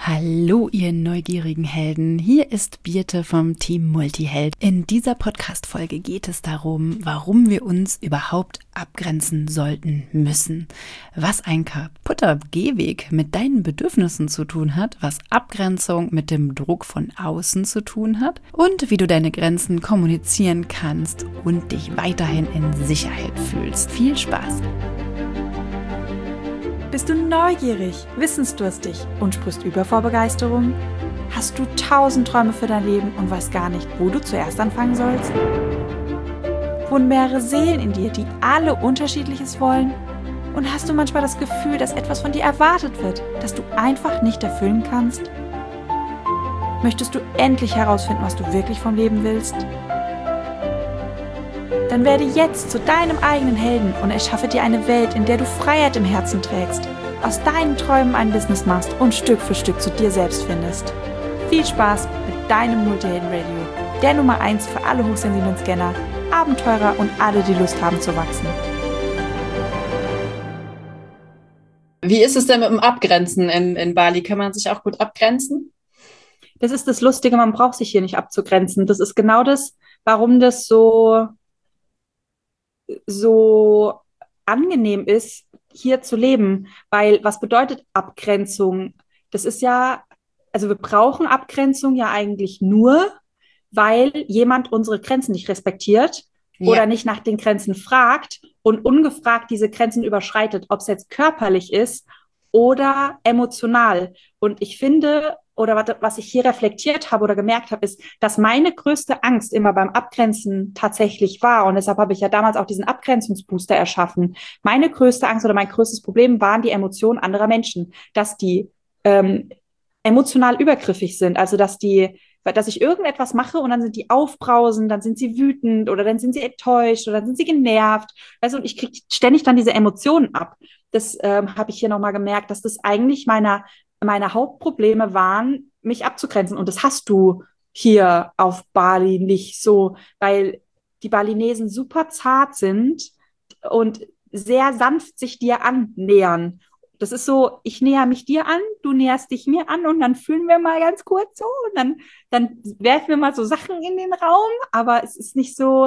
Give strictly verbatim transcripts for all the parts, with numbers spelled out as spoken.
Hallo, ihr neugierigen Helden. Hier ist Birte vom Team Multiheld. In dieser Podcast-Folge geht es darum, warum wir uns überhaupt abgrenzen sollten müssen. Was ein kaputter Gehweg mit deinen Bedürfnissen zu tun hat, was Abgrenzung mit dem Druck von außen zu tun hat und wie du deine Grenzen kommunizieren kannst und dich weiterhin in Sicherheit fühlst. Viel Spaß! Bist du neugierig, wissensdurstig und sprichst über vor Begeisterung? Hast du tausend Träume für dein Leben und weißt gar nicht, wo du zuerst anfangen sollst? Wohnen mehrere Seelen in dir, die alle Unterschiedliches wollen? Und hast du manchmal das Gefühl, dass etwas von dir erwartet wird, das du einfach nicht erfüllen kannst? Möchtest du endlich herausfinden, was du wirklich vom Leben willst? Dann werde jetzt zu deinem eigenen Helden und erschaffe dir eine Welt, in der du Freiheit im Herzen trägst, aus deinen Träumen ein Business machst und Stück für Stück zu dir selbst findest. Viel Spaß mit deinem Multihelden-Radio, der Nummer eins für alle hochsensiblen Scanner, Abenteurer und alle, die Lust haben zu wachsen. Wie ist es denn mit dem Abgrenzen in, in Bali? Kann man sich auch gut abgrenzen? Das ist das Lustige, man braucht sich hier nicht abzugrenzen. Das ist genau das, warum das so... so angenehm ist, hier zu leben. Weil was bedeutet Abgrenzung? Das ist ja, also wir brauchen Abgrenzung ja eigentlich nur, weil jemand unsere Grenzen nicht respektiert Ja. oder nicht nach den Grenzen fragt und ungefragt diese Grenzen überschreitet, ob es jetzt körperlich ist oder emotional. Und ich finde, oder was, was ich hier reflektiert habe oder gemerkt habe, ist, dass meine größte Angst immer beim Abgrenzen tatsächlich war. Und deshalb habe ich ja damals auch diesen Abgrenzungsbooster erschaffen. Meine größte Angst oder mein größtes Problem waren die Emotionen anderer Menschen, dass die ähm, emotional übergriffig sind. Also, dass die, dass ich irgendetwas mache und dann sind die aufbrausend, dann sind sie wütend oder dann sind sie enttäuscht oder dann sind sie genervt. Also, und ich kriege ständig dann diese Emotionen ab. Das ähm, habe ich hier nochmal gemerkt, dass das eigentlich meiner meine Hauptprobleme waren, mich abzugrenzen. Und das hast du hier auf Bali nicht so, weil die Balinesen super zart sind und sehr sanft sich dir annähern. Das ist so, ich näher mich dir an, du näherst dich mir an und dann fühlen wir mal ganz kurz so und dann, dann werfen wir mal so Sachen in den Raum, aber es ist nicht so,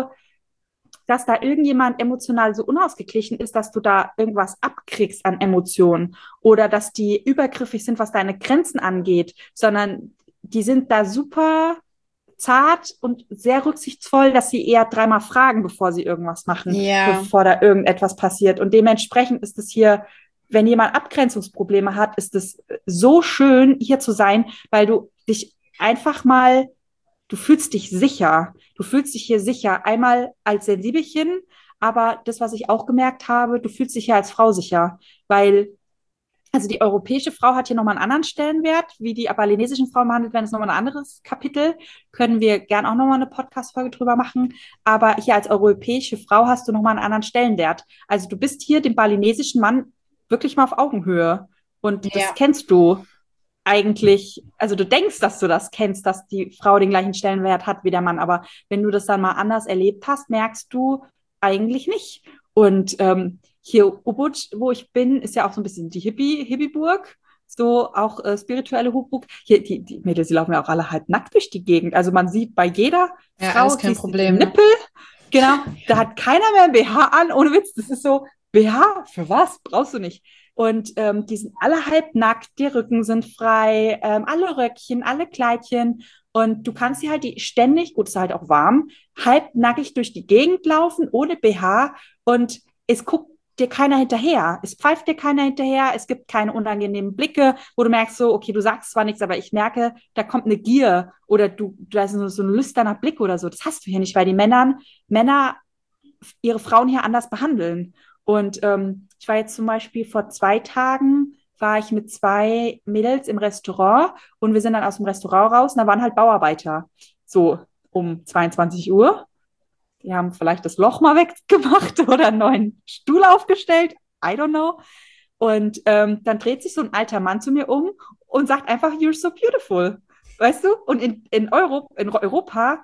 dass da irgendjemand emotional so unausgeglichen ist, dass du da irgendwas abkriegst an Emotionen oder dass die übergriffig sind, was deine Grenzen angeht, sondern die sind da super zart und sehr rücksichtsvoll, dass sie eher dreimal fragen, bevor sie irgendwas machen, Ja. bevor da irgendetwas passiert. Und dementsprechend ist es hier, wenn jemand Abgrenzungsprobleme hat, ist es so schön, hier zu sein, weil du dich einfach mal Du fühlst dich sicher. Du fühlst dich hier sicher. Einmal als Sensibelchen, aber das, was ich auch gemerkt habe, du fühlst dich hier als Frau sicher. Weil, also die europäische Frau hat hier nochmal einen anderen Stellenwert. Wie die balinesischen Frauen behandelt werden, ist nochmal ein anderes Kapitel. Können wir gern auch nochmal eine Podcast-Folge drüber machen. Aber hier als europäische Frau hast du nochmal einen anderen Stellenwert. Also du bist hier dem balinesischen Mann wirklich mal auf Augenhöhe. Und das Ja. kennst du eigentlich, also du denkst, dass du das kennst, dass die Frau den gleichen Stellenwert hat wie der Mann, aber wenn du das dann mal anders erlebt hast, merkst du eigentlich nicht. Und ähm, hier Ubud, wo ich bin, ist ja auch so ein bisschen die Hippie, Hippieburg, so auch äh, spirituelle Hochburg. Hier, die, die Mädels, die laufen ja auch alle halb nackt durch die Gegend. Also man sieht bei jeder Ja, Frau alles kein siehst du die Problem. Nippel. Genau, da hat keiner mehr ein B H an, ohne Witz. Das ist so, B H, für was? Brauchst du nicht. Und ähm, die sind alle halb nackt, die Rücken sind frei, ähm, alle Röckchen, alle Kleidchen. Und du kannst sie halt die ständig, gut, es ist halt auch warm, halb nackig durch die Gegend laufen, ohne B H. Und es guckt dir keiner hinterher. Es pfeift dir keiner hinterher. Es gibt keine unangenehmen Blicke, wo du merkst so, okay, du sagst zwar nichts, aber ich merke, da kommt eine Gier oder du, da ist so, so ein lüsterner Blick oder so. Das hast du hier nicht, weil die Männern, Männer ihre Frauen hier anders behandeln. Und ähm, ich war jetzt zum Beispiel vor zwei Tagen, war ich mit zwei Mädels im Restaurant und wir sind dann aus dem Restaurant raus und da waren halt Bauarbeiter. So um zweiundzwanzig Uhr. Die haben vielleicht das Loch mal weggemacht oder einen neuen Stuhl aufgestellt. I don't know. Und ähm, dann dreht sich so ein alter Mann zu mir um und sagt einfach, you're so beautiful. Weißt du? Und in, in, Euro, in Europa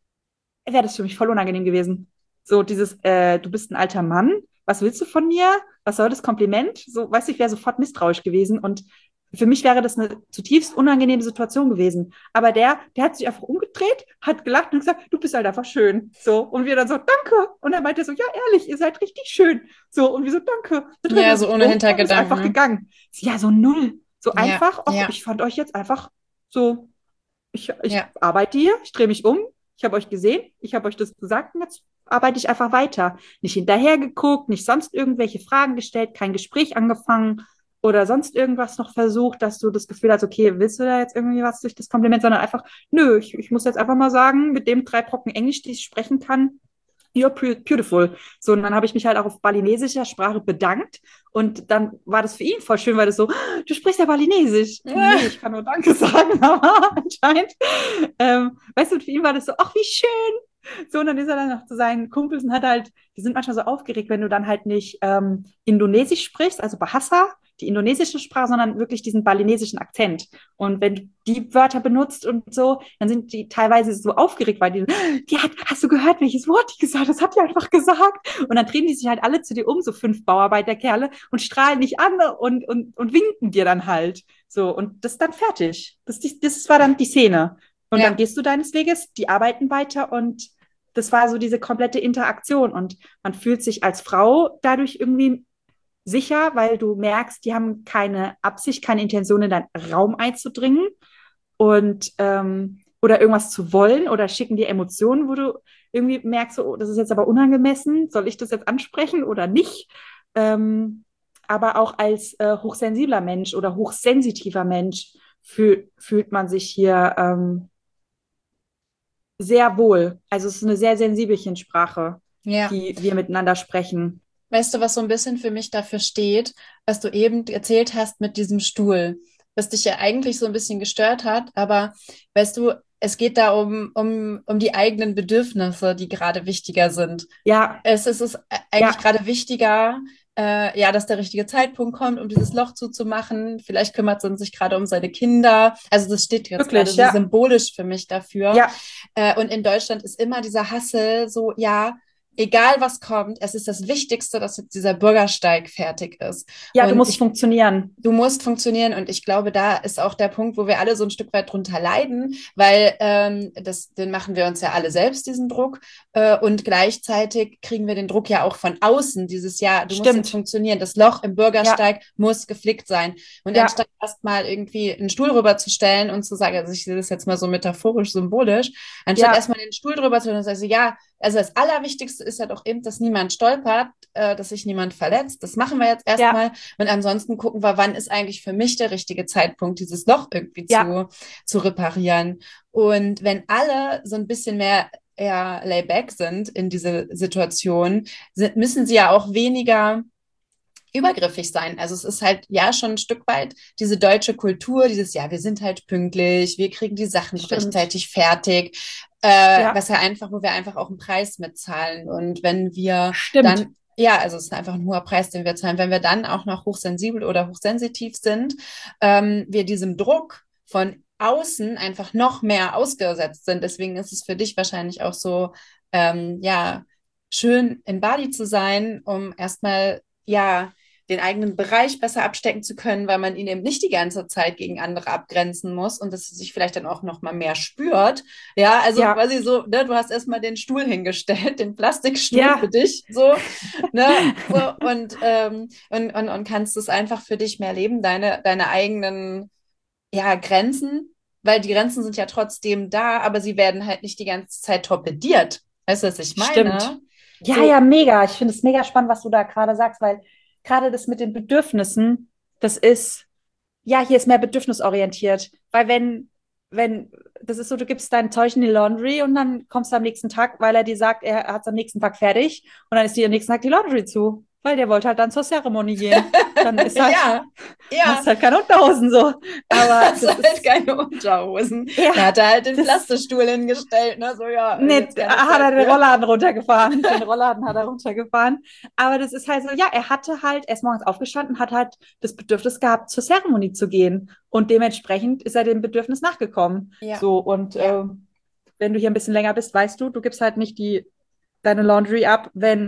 wäre das für mich voll unangenehm gewesen. So dieses, äh, du bist ein alter Mann, was willst du von mir? Was soll das Kompliment? So, weißt du, ich wäre sofort misstrauisch gewesen und Für mich wäre das eine zutiefst unangenehme Situation gewesen. Aber der, der hat sich einfach umgedreht, hat gelacht und gesagt, du bist halt einfach schön. So. Und wir dann so, danke. Und er meinte so, ja, ehrlich, ihr seid richtig schön. So. Und wir so, danke. Dann dreht Ja, er so sich ohne um und ist Hintergedanken. einfach Ne? gegangen. Ja, so null. So Ja, einfach, ach, ja, ich fand euch jetzt einfach so, ich, ich ja. arbeite hier, ich drehe mich um, ich habe euch gesehen, ich habe euch das gesagt und jetzt arbeite ich einfach weiter. Nicht hinterher geguckt, nicht sonst irgendwelche Fragen gestellt, kein Gespräch angefangen oder sonst irgendwas noch versucht, dass du das Gefühl hast, okay, willst du da jetzt irgendwie was durch das Kompliment, sondern einfach, nö, ich, ich muss jetzt einfach mal sagen, mit dem drei Brocken Englisch, die ich sprechen kann, you're beautiful. So, und dann habe ich mich halt auch auf balinesischer Sprache bedankt. Und dann war das für ihn voll schön, weil das so, du sprichst ja Balinesisch. Nee, ich kann nur Danke sagen, aber anscheinend. Ähm, weißt du, für ihn war das so, ach, wie schön. So, und dann ist er dann noch zu seinen Kumpels und hat halt, die sind manchmal so aufgeregt, wenn du dann halt nicht ähm, Indonesisch sprichst, also Bahasa, die indonesische Sprache, sondern wirklich diesen balinesischen Akzent. Und wenn du die Wörter benutzt und so, dann sind die teilweise so aufgeregt, weil die, die hat, hast du gehört, welches Wort die gesagt hat? Das hat die einfach gesagt. Und dann drehen die sich halt alle zu dir um, so fünf Bauarbeiterkerle, und strahlen dich an und, und, und winken dir dann halt. So, und das ist dann fertig. Das, das war dann die Szene. Und Ja. dann gehst du deines Weges, die arbeiten weiter und das war so diese komplette Interaktion. Und man fühlt sich als Frau dadurch irgendwie sicher, weil du merkst, die haben keine Absicht, keine Intention, in deinen Raum einzudringen und ähm, oder irgendwas zu wollen oder schicken dir Emotionen, wo du irgendwie merkst, so, oh, das ist jetzt aber unangemessen, soll ich das jetzt ansprechen oder nicht? Ähm, aber auch als äh, hochsensibler Mensch oder hochsensitiver Mensch fühl, fühlt man sich hier ähm, sehr wohl. Also es ist eine sehr sensibelchen Sprache, Ja. die wir miteinander sprechen. Weißt du, was so ein bisschen für mich dafür steht, was du eben erzählt hast mit diesem Stuhl, was dich ja eigentlich so ein bisschen gestört hat, aber weißt du, es geht da um, um, um die eigenen Bedürfnisse, die gerade wichtiger sind. Ja, Es, es ist eigentlich ja, gerade wichtiger, äh, ja, dass der richtige Zeitpunkt kommt, um dieses Loch zuzumachen. Vielleicht kümmert man sich gerade um seine Kinder. Also das steht jetzt gerade wirklich, so ja. symbolisch für mich dafür. Ja, Äh, und in Deutschland ist immer dieser Hassel so, ja, egal was kommt, es ist das Wichtigste, dass jetzt dieser Bürgersteig fertig ist. ja, du Und musst ich funktionieren. Du musst funktionieren und ich glaube, da ist auch der Punkt, wo wir alle so ein Stück weit drunter leiden, weil ähm, das, den machen wir uns ja alle selbst, diesen Druck. Äh, und gleichzeitig kriegen wir den Druck ja auch von außen, dieses Jahr, du musst jetzt Stimmt. funktionieren, das Loch im Ja, Bürgersteig muss geflickt sein. Und ja, anstatt erstmal irgendwie einen Stuhl drüber zu stellen und zu sagen, also ich sehe das jetzt mal so metaphorisch, symbolisch, anstatt ja, erstmal den Stuhl drüber zu stellen und zu sagen, ja, also das Allerwichtigste ist ja doch eben, dass niemand stolpert, äh, dass sich niemand verletzt. Das machen wir jetzt ja, erstmal. Und ansonsten gucken wir, wann ist eigentlich für mich der richtige Zeitpunkt, dieses Loch irgendwie ja, zu, zu reparieren. Und wenn alle so ein bisschen mehr eher layback sind in diese Situation, sind, müssen sie ja auch weniger übergriffig sein. Also es ist halt ja schon ein Stück weit diese deutsche Kultur, dieses, ja, wir sind halt pünktlich, wir kriegen die Sachen stimmt. rechtzeitig fertig, äh, Ja, was ja einfach, wo wir einfach auch einen Preis mitzahlen. Und wenn wir stimmt. dann, ja, also es ist einfach ein hoher Preis, den wir zahlen, wenn wir dann auch noch hochsensibel oder hochsensitiv sind, ähm, wir diesem Druck von außen einfach noch mehr ausgesetzt sind. Deswegen ist es für dich wahrscheinlich auch so, ähm, ja, schön in Bali zu sein, um erstmal, ja, den eigenen Bereich besser abstecken zu können, weil man ihn eben nicht die ganze Zeit gegen andere abgrenzen muss und dass es sich vielleicht dann auch noch mal mehr spürt. Ja, also Ja, quasi so, ne, du hast erstmal den Stuhl hingestellt, den Plastikstuhl für ja, dich, so, ne, so, und, ähm, und, und, und kannst es einfach für dich mehr leben, deine, deine eigenen, ja, Grenzen, weil die Grenzen sind ja trotzdem da, aber sie werden halt nicht die ganze Zeit torpediert. Weißt du, was ich stimmt. meine? Ja, So, ja, mega. Ich finde es mega spannend, was du da gerade sagst, weil gerade das mit den Bedürfnissen, das ist, ja, hier ist mehr bedürfnisorientiert. Weil wenn, wenn, das ist so, du gibst dein Zeug in die Laundry und dann kommst du am nächsten Tag, weil er dir sagt, er hat es am nächsten Tag fertig und dann ist dir am nächsten Tag die Laundry zu. Weil der wollte halt dann zur Zeremonie gehen. Dann ist halt, ja, ja. hast halt keine Unterhosen so. Aber Hast das halt ist, keine Unterhosen. ja, Da hat er halt den das, Plastikstuhl hingestellt, ne? So, ja, nee, jetzt keine hat Zeit er den für. Rollladen runtergefahren. Den Rollladen hat er runtergefahren. Aber das ist halt so, ja, er hatte halt, er ist morgens aufgestanden, hat halt das Bedürfnis gehabt, zur Zeremonie zu gehen. Und dementsprechend ist er dem Bedürfnis nachgekommen. Ja, So, und ja, äh, wenn du hier ein bisschen länger bist, weißt du, du gibst halt nicht die, deine Laundry ab, wenn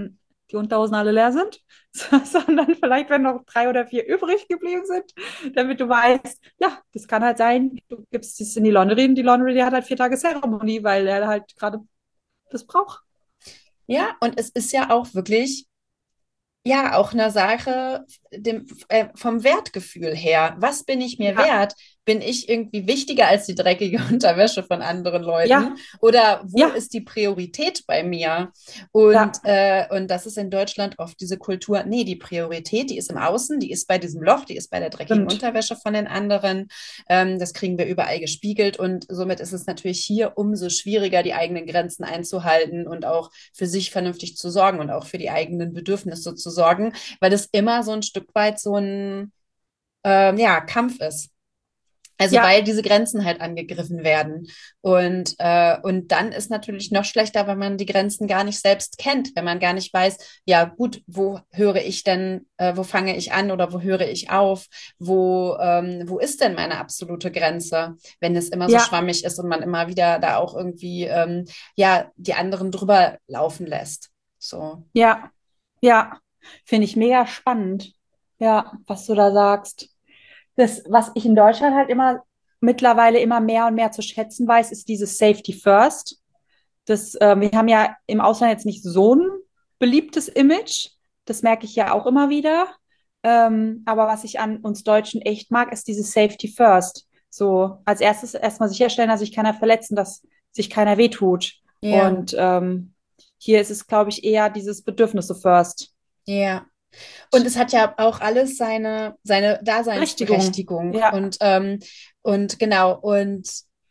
die Unterhosen alle leer sind, sondern vielleicht, wenn noch drei oder vier übrig geblieben sind, damit du weißt, ja, das kann halt sein, du gibst es in die Laundry und die Laundry, die hat halt vier Tage Zeremonie, weil er halt gerade das braucht. Ja, und es ist ja auch wirklich, ja, auch eine Sache dem, äh, vom Wertgefühl her. Was bin ich mir Ja, wert? Bin ich irgendwie wichtiger als die dreckige Unterwäsche von anderen Leuten? ja, Oder wo ja, ist die Priorität bei mir? Und, ja, äh, und das ist in Deutschland oft diese Kultur, nee, die Priorität, die ist im Außen, die ist bei diesem Loch, die ist bei der dreckigen stimmt. Unterwäsche von den anderen. Ähm, das kriegen wir überall gespiegelt. Und somit ist es natürlich hier umso schwieriger, die eigenen Grenzen einzuhalten und auch für sich vernünftig zu sorgen und auch für die eigenen Bedürfnisse zu sorgen, weil das immer so ein Stück weit so ein ähm, ja, Kampf ist. Also Ja, weil diese Grenzen halt angegriffen werden. Und, äh, und dann ist natürlich noch schlechter, wenn man die Grenzen gar nicht selbst kennt, wenn man gar nicht weiß, ja gut, wo höre ich denn, äh, wo fange ich an oder wo höre ich auf, wo, ähm, wo ist denn meine absolute Grenze, wenn es immer so ja, schwammig ist und man immer wieder da auch irgendwie, ähm, ja, die anderen drüber laufen lässt. So. ja, ja. Finde ich mega spannend, ja, was du da sagst. Das, was ich in Deutschland halt immer mittlerweile immer mehr und mehr zu schätzen weiß, ist dieses Safety First. Das, äh, wir haben ja im Ausland jetzt nicht so ein beliebtes Image. Das merke ich ja auch immer wieder. Ähm, aber was ich an uns Deutschen echt mag, ist dieses Safety First. So als erstes erstmal sicherstellen, dass sich keiner verletzen, dass sich keiner wehtut. Ja, Und ähm, hier ist es, glaube ich, eher dieses Bedürfnisse First. ja. Und es hat ja auch alles seine, seine Berechtigung. Daseinsberechtigung. Ja, Und, ähm, und genau, und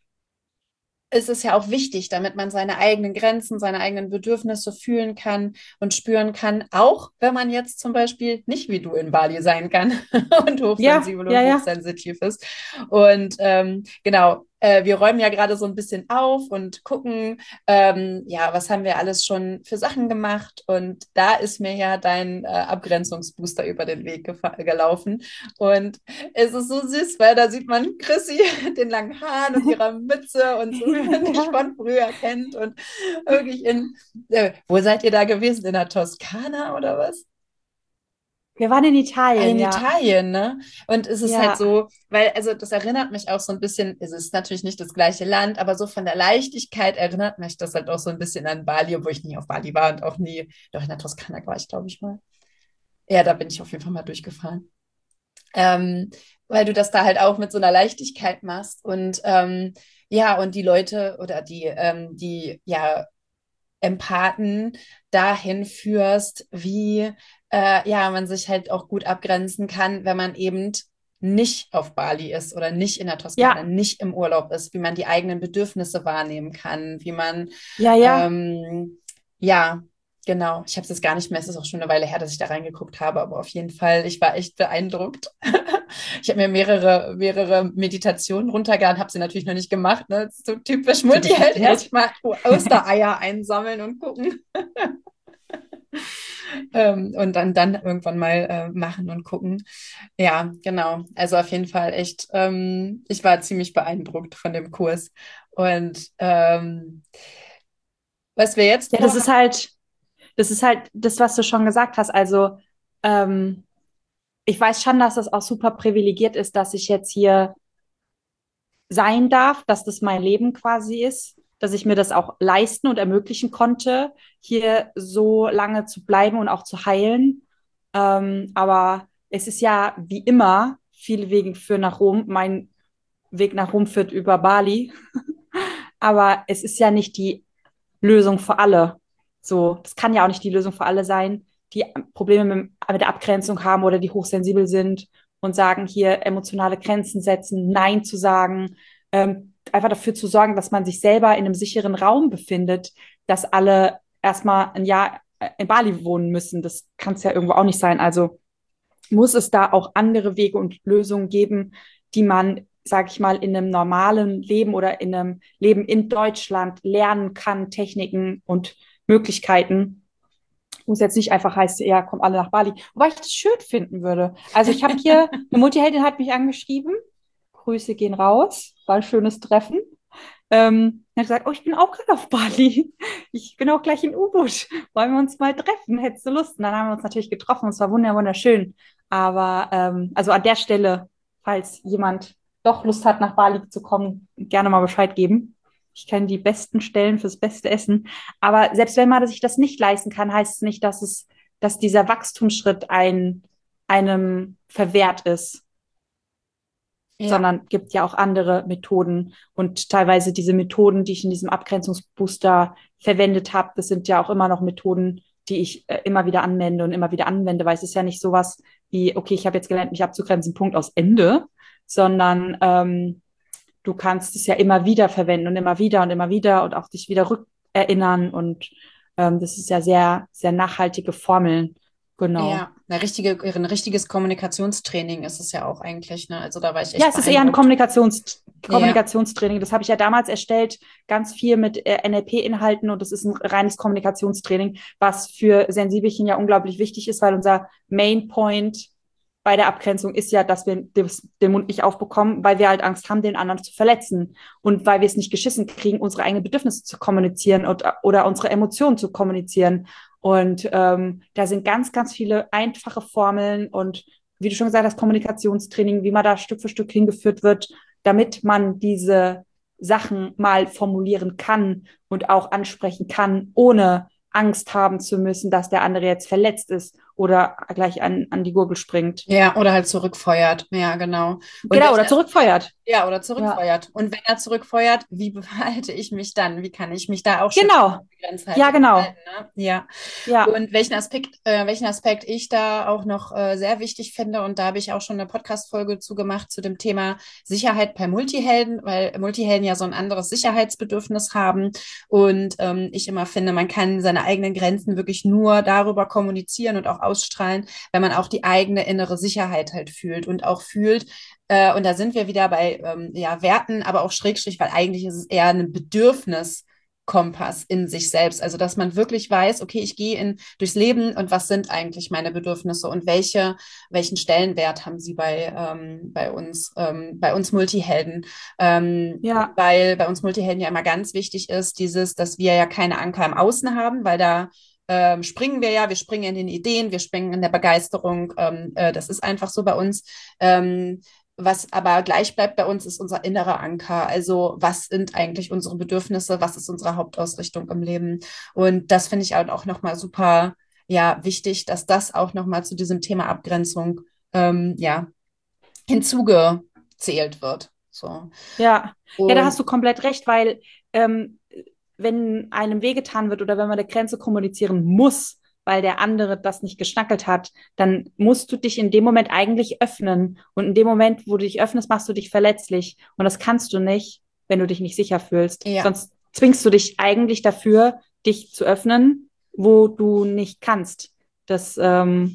es ist ja auch wichtig, damit man seine eigenen Grenzen, seine eigenen Bedürfnisse fühlen kann und spüren kann, auch wenn man jetzt zum Beispiel nicht wie du in Bali sein kann und ja, hochsensibel ja, und ja. hochsensitiv ist. Und ähm, genau, äh, wir räumen ja gerade so ein bisschen auf und gucken, ähm, ja, was haben wir alles schon für Sachen gemacht. Und da ist mir ja dein äh, Abgrenzungsbooster über den Weg gelaufen. Und es ist so süß, weil da sieht man Chrissy mit den langen Haaren und ihrer Mütze und so, wie man dich Ja. von früher kennt. Und wirklich in, äh, wo seid ihr da gewesen? In der Toskana oder was? Wir waren in Ah, Italien, in ja. Italien, ne? Und es ist halt Ja, so, weil, also das erinnert mich auch so ein bisschen, es ist natürlich nicht das gleiche Land, aber so von der Leichtigkeit erinnert mich das halt auch so ein bisschen an Bali, obwohl ich nie auf Bali war und auch nie, doch in der Toskana war ich, glaube ich, mal. Ja, da bin ich auf jeden Fall mal durchgefahren. Ähm, weil du das da halt auch mit so einer Leichtigkeit machst und ähm, ja, und die Leute oder die, ähm, die ja Empathen dahin führst, wie äh, ja, man sich halt auch gut abgrenzen kann, wenn man eben nicht auf Bali ist oder nicht in der Toskana, ja, nicht im Urlaub ist, wie man die eigenen Bedürfnisse wahrnehmen kann, wie man ja, ja. ähm, ja, genau. Ich habe es jetzt gar nicht mehr, es ist auch schon eine Weile her, dass ich da reingeguckt habe, aber auf jeden Fall, ich war echt beeindruckt. Ich habe mir mehrere, mehrere Meditationen runtergeladen, habe sie natürlich noch nicht gemacht. Ne? Das ist so typisch Typisch Multiheld, Multiheld. erstmal Ostereier einsammeln und gucken. ähm, und dann, dann irgendwann mal äh, machen und gucken. Ja, genau. Also auf jeden Fall echt, ähm, ich war ziemlich beeindruckt von dem Kurs. Und ähm, was wir jetzt Ja, das ist vorhaben, halt, das ist halt das, was du schon gesagt hast. Also, ähm, ich weiß schon, dass das auch super privilegiert ist, dass ich jetzt hier sein darf, dass das mein Leben quasi ist, dass ich mir das auch leisten und ermöglichen konnte, hier so lange zu bleiben und auch zu heilen. Ähm, aber es ist ja wie immer, viele Wege führen nach Rom. Mein Weg nach Rom führt über Bali. Aber es ist ja nicht die Lösung für alle. So, das kann ja auch nicht die Lösung für alle sein, die Probleme mit, mit der Abgrenzung haben oder die hochsensibel sind und sagen, hier emotionale Grenzen setzen, Nein zu sagen, ähm, einfach dafür zu sorgen, dass man sich selber in einem sicheren Raum befindet, dass alle erstmal ein Jahr in Bali wohnen müssen. Das kann es ja irgendwo auch nicht sein. Also muss es da auch andere Wege und Lösungen geben, die man, sage ich mal, in einem normalen Leben oder in einem Leben in Deutschland lernen kann, Techniken und Möglichkeiten. Muss jetzt nicht einfach heißen, ja, kommen alle nach Bali. Wobei ich das schön finden würde. Also ich habe hier, eine Multiheldin hat mich angeschrieben. Grüße gehen raus. War ein schönes Treffen. Ähm, er hat gesagt, oh, ich bin auch gerade auf Bali. Ich bin auch gleich in U-Boot. Wollen wir uns mal treffen? Hättest du Lust? Und dann haben wir uns natürlich getroffen. Es war wunder- wunderschön. Aber ähm, also an der Stelle, falls jemand doch Lust hat, nach Bali zu kommen, gerne mal Bescheid geben. Ich kenne die besten Stellen fürs beste Essen. Aber selbst wenn man sich das nicht leisten kann, heißt es nicht, dass es, dass dieser Wachstumsschritt ein, einem verwehrt ist, Ja, sondern gibt ja auch andere Methoden. Und teilweise diese Methoden, die ich in diesem Abgrenzungsbooster verwendet habe, das sind ja auch immer noch Methoden, die ich äh, immer wieder anwende und immer wieder anwende, weil es ist ja nicht sowas wie, okay, ich habe jetzt gelernt, mich abzugrenzen, Punkt aus Ende, sondern ähm, du kannst es ja immer wieder verwenden und immer wieder und immer wieder und auch dich wieder rückerinnern. Und ähm, das ist ja sehr, sehr nachhaltige Formeln. Genau. ja, eine richtige, ein richtiges Kommunikationstraining ist es ja auch eigentlich, ne? Also da war ich Ja, echt es ist eher ein beeindruckt. Kommunikations Ja, Kommunikationstraining. Das habe ich ja damals erstellt, ganz viel mit äh, N L P-Inhalten, und das ist ein reines Kommunikationstraining, was für Sensibelchen ja unglaublich wichtig ist, weil unser Main Point bei der Abgrenzung ist ja, dass wir das, den Mund nicht aufbekommen, weil wir halt Angst haben, den anderen zu verletzen und weil wir es nicht geschissen kriegen, unsere eigenen Bedürfnisse zu kommunizieren und, oder unsere Emotionen zu kommunizieren. Und ähm, da sind ganz, ganz viele einfache Formeln und, wie du schon gesagt hast, Kommunikationstraining, wie man da Stück für Stück hingeführt wird, damit man diese Sachen mal formulieren kann und auch ansprechen kann, ohne Angst haben zu müssen, dass der andere jetzt verletzt ist oder gleich an, an die Gurgel springt. ja, oder halt zurückfeuert. Ja, genau. Und Genau, welchen oder zurückfeuert. Ja, oder Ja, zurückfeuert. Und wenn er zurückfeuert, wie verhalte ich mich dann? Wie kann ich mich da auch schützen, genau. Ja, grenzhaltig genau. verhalten, ne? Ja. Ja, Und welchen Aspekt, äh, welchen Aspekt ich da auch noch äh, sehr wichtig finde, und da habe ich auch schon eine Podcast-Folge zu gemacht, zu dem Thema Sicherheit bei Multihelden, weil Multihelden ja so ein anderes Sicherheitsbedürfnis haben. Und ähm, ich immer finde, man kann seine eigenen Grenzen wirklich nur darüber kommunizieren und auch ausstrahlen, wenn man auch die eigene innere Sicherheit halt fühlt und auch fühlt, äh, und da sind wir wieder bei ähm, ja, Werten, aber auch Schrägstrich, weil eigentlich ist es eher ein Bedürfniskompass in sich selbst. Also, dass man wirklich weiß, okay, ich gehe in, durchs Leben und was sind eigentlich meine Bedürfnisse und welche, welchen Stellenwert haben sie bei, ähm, bei uns, ähm, bei uns Multihelden. Ähm, ja, weil bei uns Multihelden ja immer ganz wichtig ist, dieses, dass wir ja keine Anker im Außen haben, weil da ähm, springen wir ja, wir springen in den Ideen, wir springen in der Begeisterung. Ähm, äh, das ist einfach so bei uns. Ähm, was aber gleich bleibt bei uns, ist unser innerer Anker. Also was sind eigentlich unsere Bedürfnisse? Was ist unsere Hauptausrichtung im Leben? Und das finde ich halt auch nochmal super, ja, wichtig, dass das auch nochmal zu diesem Thema Abgrenzung, ähm, ja, hinzugezählt wird. So. ja. Ja, da hast Und du komplett recht, weil ähm, wenn einem wehgetan wird oder wenn man eine Grenze kommunizieren muss, weil der andere das nicht geschnackelt hat, dann musst du dich in dem Moment eigentlich öffnen. Und in dem Moment, wo du dich öffnest, machst du dich verletzlich. Und das kannst du nicht, wenn du dich nicht sicher fühlst. ja, Sonst zwingst du dich eigentlich dafür, dich zu öffnen, wo du nicht kannst. Das ähm,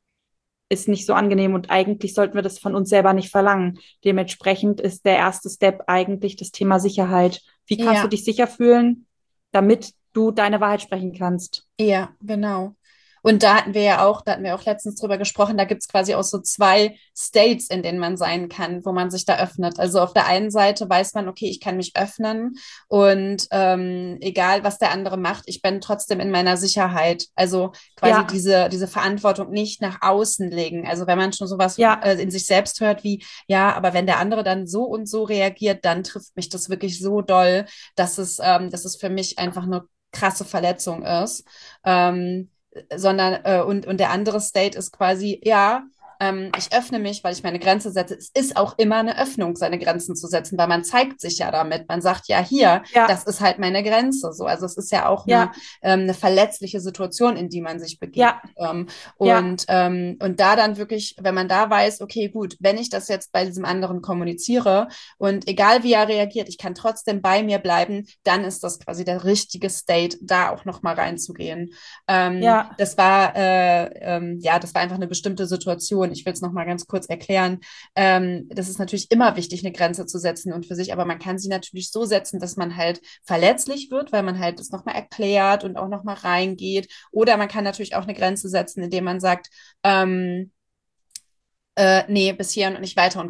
ist nicht so angenehm, und eigentlich sollten wir das von uns selber nicht verlangen. Dementsprechend ist der erste Step eigentlich das Thema Sicherheit. Wie kannst du ja. dich sicher fühlen, damit du deine Wahrheit sprechen kannst? Ja, genau. Und da hatten wir ja auch, da hatten wir auch letztens drüber gesprochen, da gibt es quasi auch so zwei States, in denen man sein kann, wo man sich da öffnet. Also auf der einen Seite weiß man, okay, ich kann mich öffnen und ähm, egal, was der andere macht, ich bin trotzdem in meiner Sicherheit. Also quasi Ja, diese, diese Verantwortung nicht nach außen legen. Also wenn man schon sowas ja, äh, in sich selbst hört wie, ja, aber wenn der andere dann so und so reagiert, dann trifft mich das wirklich so doll, dass es, ähm, dass es für mich einfach eine krasse Verletzung ist. Ähm, sondern äh, und, und der andere State ist quasi, ja, ähm, ich öffne mich, weil ich meine Grenze setze. Es ist auch immer eine Öffnung, seine Grenzen zu setzen, weil man zeigt sich ja damit. Man sagt ja hier, ja, das ist halt meine Grenze. So, also es ist ja auch eine, ja, ähm, eine verletzliche Situation, in die man sich begibt. ja, Ähm, ja, und, ähm, und da dann wirklich, wenn man da weiß, okay, gut, wenn ich das jetzt bei diesem anderen kommuniziere und egal wie er reagiert, ich kann trotzdem bei mir bleiben, dann ist das quasi der richtige State, da auch nochmal reinzugehen. Ähm, ja, das war, äh, ähm, ja, das war einfach eine bestimmte Situation. Ich will es nochmal ganz kurz erklären. Ähm, das ist natürlich immer wichtig, eine Grenze zu setzen und für sich, aber man kann sie natürlich so setzen, dass man halt verletzlich wird, weil man halt das nochmal erklärt und auch nochmal reingeht. Oder man kann natürlich auch eine Grenze setzen, indem man sagt, ähm, äh, nee, bis hierhin und nicht weiter und geht.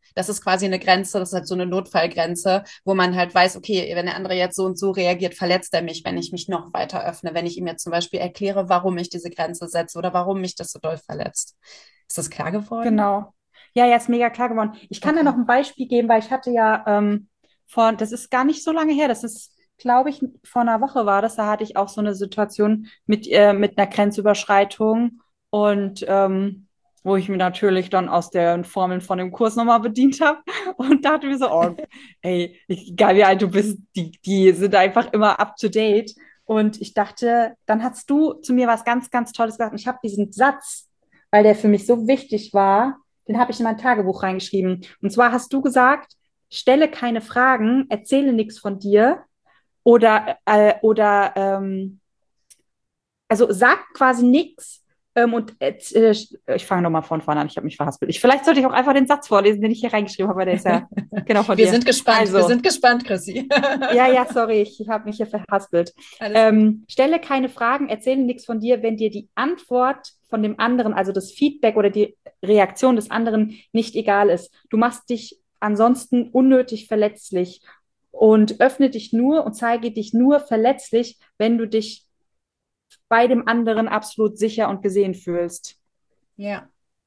Das ist quasi eine Grenze, das ist halt so eine Notfallgrenze, wo man halt weiß, okay, wenn der andere jetzt so und so reagiert, verletzt er mich, wenn ich mich noch weiter öffne, wenn ich ihm jetzt zum Beispiel erkläre, warum ich diese Grenze setze oder warum mich das so doll verletzt. Ist das klar geworden? Genau. Ja, ja, ist mega klar geworden. Ich kann dir Okay. noch ein Beispiel geben, weil ich hatte ja ähm, von, das ist gar nicht so lange her, das ist, glaube ich, vor einer Woche war das, da hatte ich auch so eine Situation mit, äh, mit einer Grenzüberschreitung und ähm, wo ich mir natürlich dann aus den Formeln von dem Kurs nochmal bedient habe und dachte mir so, oh, ey, egal wie alt du bist, die, die sind einfach immer up to date. Und ich dachte, dann hast du zu mir was ganz, ganz Tolles gesagt. Und ich habe diesen Satz, weil der für mich so wichtig war, den habe ich in mein Tagebuch reingeschrieben. Und zwar hast du gesagt, stelle keine Fragen, erzähle nichts von dir oder, äh, oder ähm, also sag quasi nichts. Ähm, und äh, ich fange nochmal von vorne an, ich habe mich verhaspelt. Ich, vielleicht sollte ich auch einfach den Satz vorlesen, den ich hier reingeschrieben habe, weil der ist ja genau von Wir dir. sind gespannt, Also, wir sind gespannt, Chrissy. ja, ja, sorry, ich habe mich hier verhaspelt. Ähm, stelle keine Fragen, erzähle nichts von dir, wenn dir die Antwort von dem anderen, also das Feedback oder die Reaktion des anderen nicht egal ist. Du machst dich ansonsten unnötig verletzlich und öffne dich nur und zeige dich nur verletzlich, wenn du dich bei dem anderen absolut sicher und gesehen fühlst. Ja.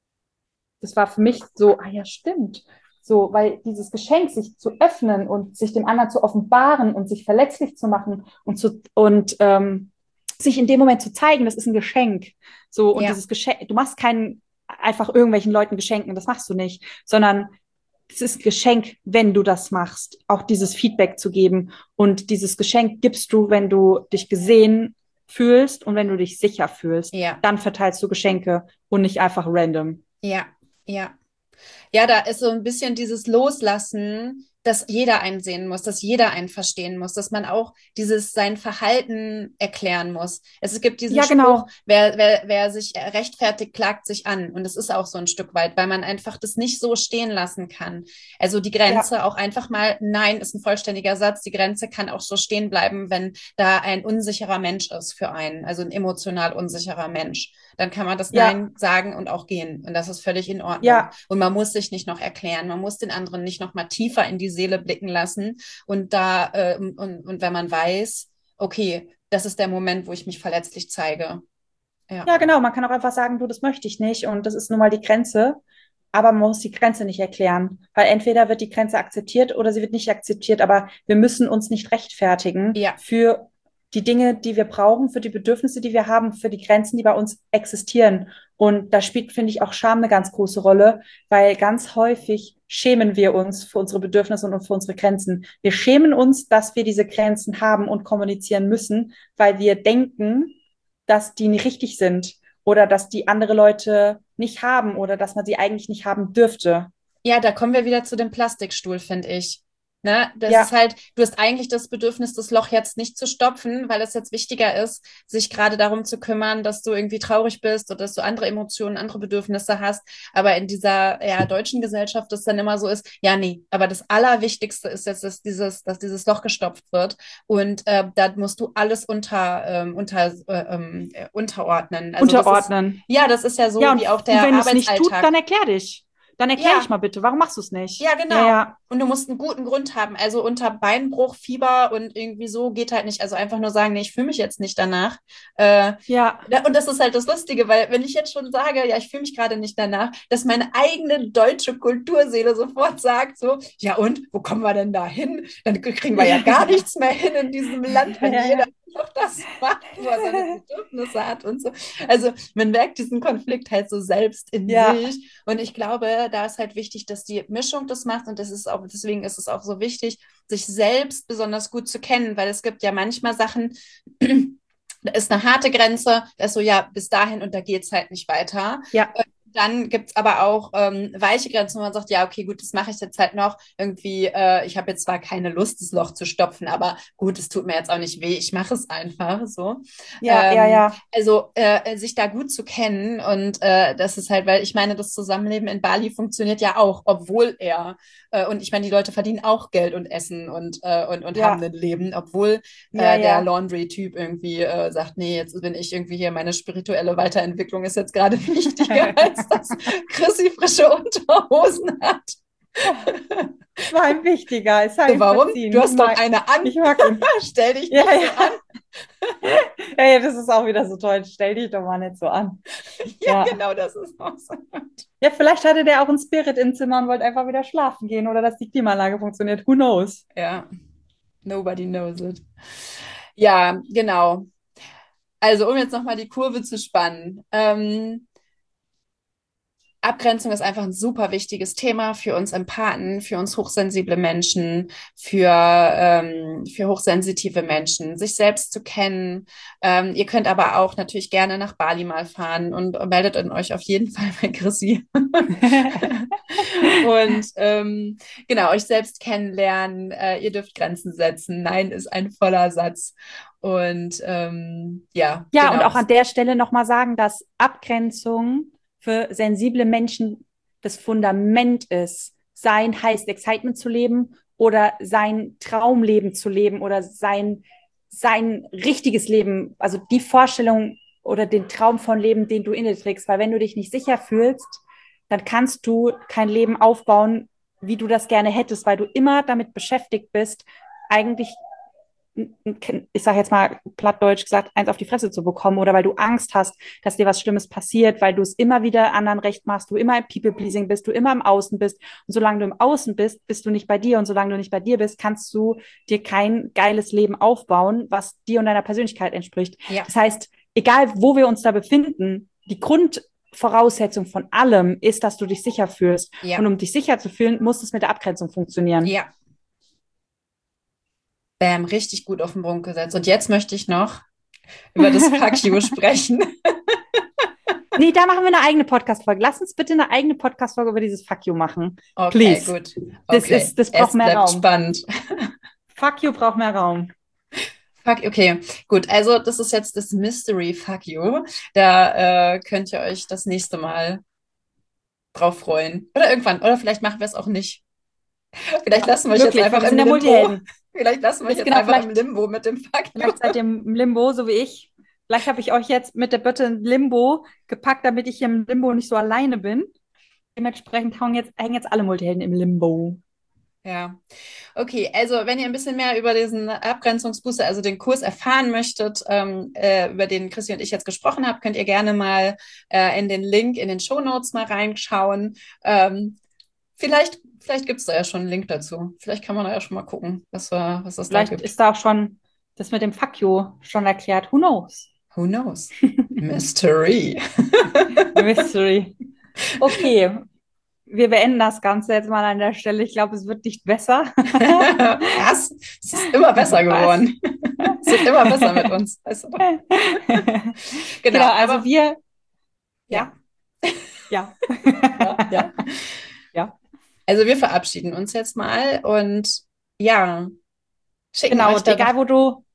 Das war für mich so, ah ja, stimmt. So, weil dieses Geschenk, sich zu öffnen und sich dem anderen zu offenbaren und sich verletzlich zu machen und zu und ähm, sich in dem Moment zu zeigen, das ist ein Geschenk. So, und Ja. dieses Geschenk, du machst keinen einfach irgendwelchen Leuten Geschenken, das machst du nicht, sondern es ist ein Geschenk, wenn du das machst, auch dieses Feedback zu geben. Und dieses Geschenk gibst du, wenn du dich gesehen fühlst und wenn du dich sicher fühlst. Ja. Dann verteilst du Geschenke und nicht einfach random. Ja, ja. Ja, da ist so ein bisschen dieses Loslassen, dass jeder einen sehen muss, dass jeder einen verstehen muss, dass man auch dieses sein Verhalten erklären muss. Es gibt diesen Ja, genau. Spruch, wer, wer, wer sich rechtfertigt, klagt sich an. Und es ist auch so ein Stück weit, weil man einfach das nicht so stehen lassen kann. Also die Grenze Ja. auch einfach mal, nein, ist ein vollständiger Satz. Die Grenze kann auch so stehen bleiben, wenn da ein unsicherer Mensch ist für einen, also ein emotional unsicherer Mensch. Dann kann man das Ja. Nein sagen und auch gehen. Und das ist völlig in Ordnung. Ja. Und man muss sich nicht noch erklären, man muss den anderen nicht noch mal tiefer in die Seele blicken lassen. Und da, äh, und, und wenn man weiß, okay, das ist der Moment, wo ich mich verletzlich zeige. Ja, Ja, genau. Man kann auch einfach sagen, du, das möchte ich nicht und das ist nun mal die Grenze. Aber man muss die Grenze nicht erklären, weil entweder wird die Grenze akzeptiert oder sie wird nicht akzeptiert. Aber wir müssen uns nicht rechtfertigen Ja. für die Dinge, die wir brauchen, für die Bedürfnisse, die wir haben, für die Grenzen, die bei uns existieren. Und da spielt, finde ich, auch Scham eine ganz große Rolle, weil ganz häufig schämen wir uns für unsere Bedürfnisse und für unsere Grenzen. Wir schämen uns, dass wir diese Grenzen haben und kommunizieren müssen, weil wir denken, dass die nicht richtig sind oder dass die andere Leute nicht haben oder dass man sie eigentlich nicht haben dürfte. Ja, da kommen wir wieder zu dem Plastikstuhl, finde ich. Ne? Das Ja. ist halt, du hast eigentlich das Bedürfnis, das Loch jetzt nicht zu stopfen, weil es jetzt wichtiger ist, sich gerade darum zu kümmern, dass du irgendwie traurig bist oder dass du andere Emotionen, andere Bedürfnisse hast. Aber in dieser ja, deutschen Gesellschaft das dann immer so ist, ja, nee, aber das Allerwichtigste ist jetzt, dass dieses, dass dieses Loch gestopft wird. Und äh, da musst du alles unter, ähm, unter, äh, äh, unterordnen. Also Unterordnen. Das ist, ja, das ist ja so ja, und wie auch der wenn Arbeitsalltag. Wenn es nicht tut, dann erklär dich. Dann erklär Ja. dich mal bitte, warum machst du es nicht? Ja, genau. Ja, ja. Und du musst einen guten Grund haben. Also unter Beinbruch, Fieber und irgendwie so geht halt nicht. Also einfach nur sagen, nee, ich fühle mich jetzt nicht danach. Äh, Ja. Und das ist halt das Lustige, weil wenn ich jetzt schon sage, ja, ich fühle mich gerade nicht danach, dass meine eigene deutsche Kulturseele sofort sagt so, ja und, wo kommen wir denn da hin? Dann kriegen wir ja gar nichts mehr hin in diesem Land, wenn Ja, jeder ja. noch das macht, wo er seine Bedürfnisse hat und so. Also man merkt diesen Konflikt halt so selbst in Ja. sich. Und ich glaube, da ist halt wichtig, dass die Mischung das macht. Und das ist auch, deswegen ist es auch so wichtig, sich selbst besonders gut zu kennen, weil es gibt ja manchmal Sachen, da ist eine harte Grenze, da ist so, ja, bis dahin und da geht es halt nicht weiter. Ja. Dann gibt es aber auch ähm, weiche Grenzen, wo man sagt, ja, okay, gut, das mache ich jetzt halt noch. Irgendwie, äh, ich habe jetzt zwar keine Lust, das Loch zu stopfen, aber gut, es tut mir jetzt auch nicht weh, ich mache es einfach so. Ja, ähm, ja, ja. Also äh, sich da gut zu kennen und äh, das ist halt, weil ich meine, das Zusammenleben in Bali funktioniert ja auch, obwohl er, äh, und ich meine, die Leute verdienen auch Geld und Essen und, äh, und, und Ja. haben ein Leben, obwohl äh, Ja, der ja. Laundry-Typ irgendwie äh, sagt, nee, jetzt bin ich irgendwie hier, meine spirituelle Weiterentwicklung ist jetzt gerade wichtiger als dass Chrissy frische Unterhosen hat. Es war ihm wichtiger. Es sei So, ihm warum? verziehen. Du hast Ich doch mag- eine an. Ich mag ihn. Stell dich Ja, nicht so ja. an. Ey, das ist auch wieder so toll. Stell dich doch mal nicht so an. Ja, Ja. genau, das ist auch so. Ja, vielleicht hatte der auch einen Spirit im Zimmer und wollte einfach wieder schlafen gehen oder dass die Klimaanlage funktioniert. Who knows? Ja, nobody knows it. Ja, genau. Also, um jetzt nochmal die Kurve zu spannen. Ähm, Abgrenzung ist einfach ein super wichtiges Thema für uns Empathen, für uns hochsensible Menschen, für, ähm, für hochsensitive Menschen, sich selbst zu kennen. Ähm, ihr könnt aber auch natürlich gerne nach Bali mal fahren und meldet euch auf jeden Fall bei Chrissy. Und ähm, genau, euch selbst kennenlernen. Äh, ihr dürft Grenzen setzen. Nein ist ein voller Satz. Und ähm, ja, Ja, genau. und auch an der Stelle nochmal sagen, dass Abgrenzung für sensible Menschen das Fundament ist. Sein heißt, Excitement zu leben oder sein Traumleben zu leben oder sein, sein richtiges Leben, also die Vorstellung oder den Traum von Leben, den du in dir trägst. Weil wenn du dich nicht sicher fühlst, dann kannst du kein Leben aufbauen, wie du das gerne hättest, weil du immer damit beschäftigt bist, eigentlich, ich sage jetzt mal plattdeutsch gesagt, eins auf die Fresse zu bekommen oder weil du Angst hast, dass dir was Schlimmes passiert, weil du es immer wieder anderen recht machst, du immer im People-Pleasing bist, du immer im Außen bist. Und solange du im Außen bist, bist du nicht bei dir. Und solange du nicht bei dir bist, kannst du dir kein geiles Leben aufbauen, was dir und deiner Persönlichkeit entspricht. Ja. Das heißt, egal wo wir uns da befinden, die Grundvoraussetzung von allem ist, dass du dich sicher fühlst. Ja. Und um dich sicher zu fühlen, muss es mit der Abgrenzung funktionieren. Ja. Bam, richtig gut auf den Punkt gesetzt. Und jetzt möchte ich noch über das Fuck you sprechen. Nee, da machen wir eine eigene Podcast-Folge. Lass uns bitte eine eigene Podcast-Folge über dieses Fuck you machen. Okay, Please. gut. Das Okay. ist- das braucht Es mehr bleibt Raum. spannend. Fuck you braucht mehr Raum. Fuck, okay, gut. Also das ist jetzt das Mystery Fuck you. Da äh, könnt ihr euch das nächste Mal drauf freuen. Oder irgendwann. Oder vielleicht machen wir es auch nicht. Vielleicht lassen wir euch jetzt Wirklich, einfach wir im sind ja Limbo. Multihelden. Vielleicht lassen wir euch Jetzt jetzt genau, einfach im vielleicht- Limbo mit dem Fuck you. Vielleicht seid ihr im Limbo, so wie ich. Vielleicht habe ich euch jetzt mit der Bitte in Limbo gepackt, damit ich hier im Limbo nicht so alleine bin. Dementsprechend hängen jetzt, hängen jetzt alle Multihelden im Limbo. Ja, okay, also wenn ihr ein bisschen mehr über diesen Abgrenzungsbooster, also den Kurs erfahren möchtet, ähm, äh, über den Chrissy und ich jetzt gesprochen haben, könnt ihr gerne mal äh, in den Link in den Shownotes mal reinschauen. Ähm, vielleicht vielleicht gibt es da ja schon einen Link dazu. Vielleicht kann man da ja schon mal gucken, was, wir, was das da Vielleicht gibt. ist da auch schon das mit dem Fuck you schon erklärt. Who knows? Who knows? Mystery. Mystery. Okay, wir beenden das Ganze jetzt mal an der Stelle. Ich glaube, es wird nicht besser. Was? Es ist immer besser geworden. Es wird immer besser mit uns. Weißt du? Genau, Genau, also aber wir, ja. ja. Ja, ja. Ja. Also wir verabschieden uns jetzt mal und ja, schicken Genau, euch und da egal wo du,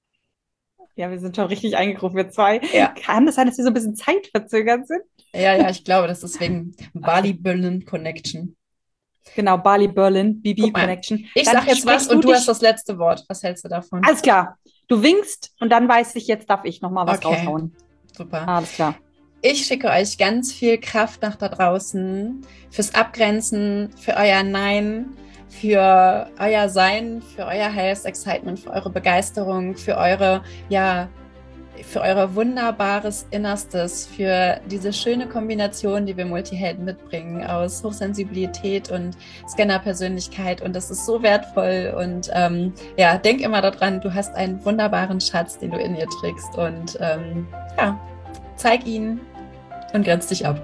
ja, wir sind schon richtig eingegruft, wir zwei. Ja. Kann es sein, dass wir so ein bisschen zeitverzögert sind? Ja, ja, ich glaube, das ist wegen Bali-Berlin Connection. Genau, Bali, Berlin, B B Guck mal, Connection. Ich Dann sag jetzt was sprichst und du dich- hast das letzte Wort. Was hältst du davon? Alles klar. Du winkst und dann weiß ich, jetzt darf ich nochmal was Okay. raushauen. Super. Alles klar. Ich schicke euch ganz viel Kraft nach da draußen fürs Abgrenzen, für euer Nein, für euer Sein, für euer Health Excitement, für eure Begeisterung, für eure, ja, für eure wunderbares Innerstes, für diese schöne Kombination, die wir Multihelden mitbringen aus Hochsensibilität und Scanner-Persönlichkeit. Und das ist so wertvoll. Und ähm, ja, denk immer daran, du hast einen wunderbaren Schatz, den du in dir trägst. Und ähm, ja, zeig ihn und grenz dich ab.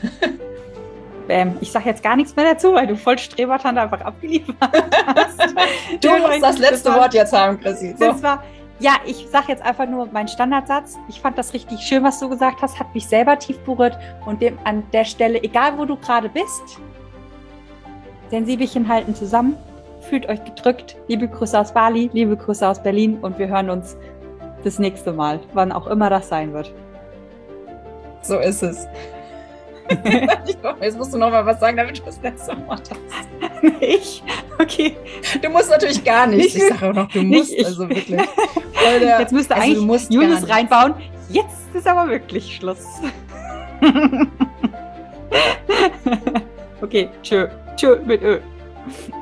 Ähm, ich sage jetzt gar nichts mehr dazu, weil du voll Strebertante einfach abgeliefert hast. Du musst das letzte Wort jetzt haben, Chrissy. So. Das war, ja, ich sage jetzt einfach nur meinen Standardsatz. Ich fand das richtig schön, was du gesagt hast, hat mich selber tief berührt. Und dem, an der Stelle, egal wo du gerade bist, Sensibelchen halten zusammen, fühlt euch gedrückt. Liebe Grüße aus Bali, liebe Grüße aus Berlin und wir hören uns das nächste Mal, wann auch immer das sein wird. So ist es. Jetzt musst du noch mal was sagen, damit du das letzte Wort hast. Ich? Okay. Du musst natürlich gar nichts. Nicht- Ich sage auch noch, du nicht musst, ich. also wirklich. Voll der- Jetzt müsste also du eigentlich musst Julius gar nichts. reinbauen. Jetzt ist aber wirklich Schluss. Okay, tschö. Tschö mit Ö.